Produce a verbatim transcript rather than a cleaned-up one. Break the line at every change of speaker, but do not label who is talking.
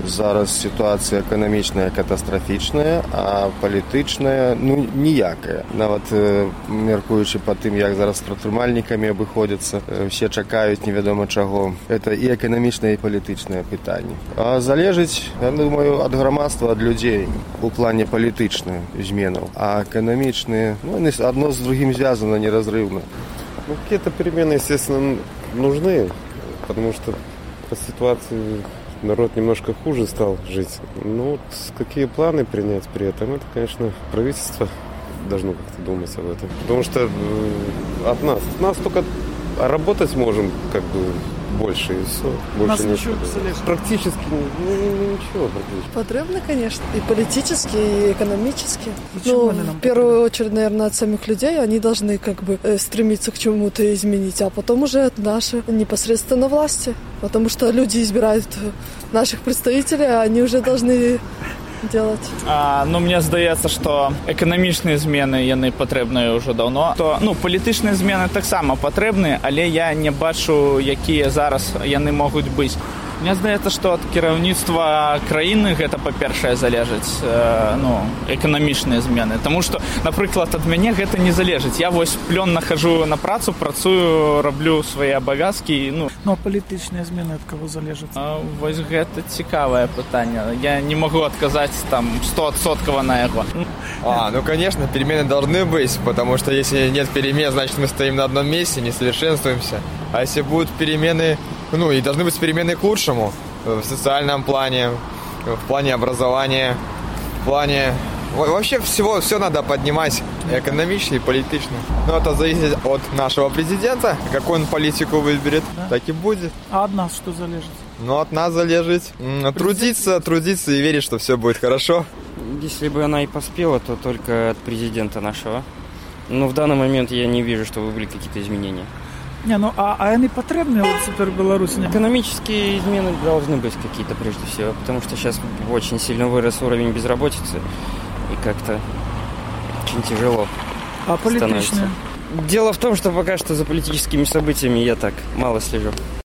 Зараз ситуація економічна катастрофічна, а політична, ну, ніяка. Навіть міркуючи по тим, як зараз з протримальниками обиходяться, всі чекають невідомо чого. Це і економічне, і політичне питання. А залежить, я думаю, від громадства, від людей у плані політичних змін. А економічні, ну, вони одно з другим зв'язано нерозривно.
Ну, какие-то перемены, естественно, нужны, потому что по ситуации народ немножко хуже стал жить. Ну, вот какие планы принять при этом, это, конечно, правительство должно как-то думать об этом. Потому что э, от нас, от нас только работать можем, как бы, больше и все. Больше ничего. Практически ну, ничего. Практически.
Потребно, конечно. И политически, и экономически. Ну, в первую очередь, наверное, от самих людей. Они должны как бы стремиться к чему-то изменить. А потом уже от нашей непосредственно власти. Потому что люди избирают наших представителей, а они уже должны делать.
А, ну, мне здаецца, што эканамічныя змены яны патрэбныя ўжо даўно. То, ну, палітычныя змены таксама патрэбныя, але я не бачу, якія зараз яны могуць быць. Мне здаецца, што ад кіраўніцтва краіны гэта, па-першае, залежыць э, ну, эканамічныя змены. Таму што, напрыклад, ад мяне гэта не залежыць. Я вось плённа хожу на працу, працую, раблю свае абавязкі. Ну,
ну а палітычныя змены ад каго залежаць?
А, вось гэта цікавае пытанне. Я не могу адказаць там сто адсоткаў на яго.
А, ну, конечно, перемены должны быть, потому что если нет перемен, значит, мы стоим на одном месте, не совершенствуемся. А если будут перемены, ну, и должны быть перемены к лучшему в социальном плане, в плане образования, в плане... Вообще всего, все надо поднимать экономично и политично. Но это зависит от нашего президента. Какую он политику выберет, да, так и будет.
А от нас что залежит?
Ну, от нас залежит трудиться, трудиться и верить, что все будет хорошо.
Если бы она и поспела, то только от президента нашего. Но в данный момент я не вижу, что были какие-то изменения.
Не, ну а, а они потребны вот теперь в Беларуси?
Экономические измены должны быть какие-то прежде всего, потому что сейчас очень сильно вырос уровень безработицы, и как-то очень тяжело.
А политичные?
Дело в том, что пока что за политическими событиями я так мало слежу.